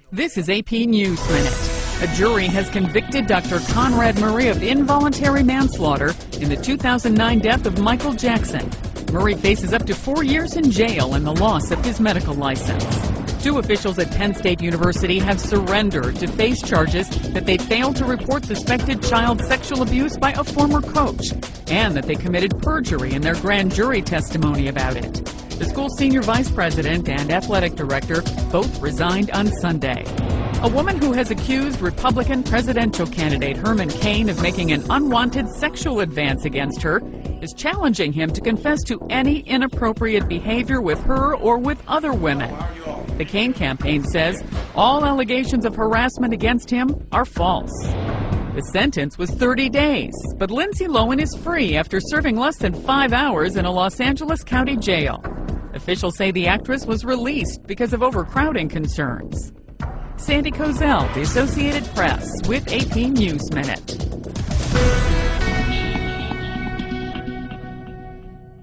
This is AP News Minute. A jury has convicted Dr. Conrad Murray of involuntary manslaughter in the 2009 death of Michael Jackson. Murray faces up to 4 years in jail and the loss of his medical license. Two officials at Penn State University have surrendered to face charges that they failed to report suspected child sexual abuse by a former coach and that they committed perjury in their grand jury testimony about it. The school's senior vice president and athletic director both resigned on Sunday. A woman who has accused Republican presidential candidate Herman Cain of making an unwanted sexual advance against her is challenging him to confess to any inappropriate behavior with her or with other women. The Cain campaign says all allegations of harassment against him are false. The sentence was 30 days, but Lindsay Lohan is free after serving less than 5 hours in a Los Angeles County jail. Officials say the actress was released because of overcrowding concerns. Sandy Kozel, The Associated Press, with AP News Minute.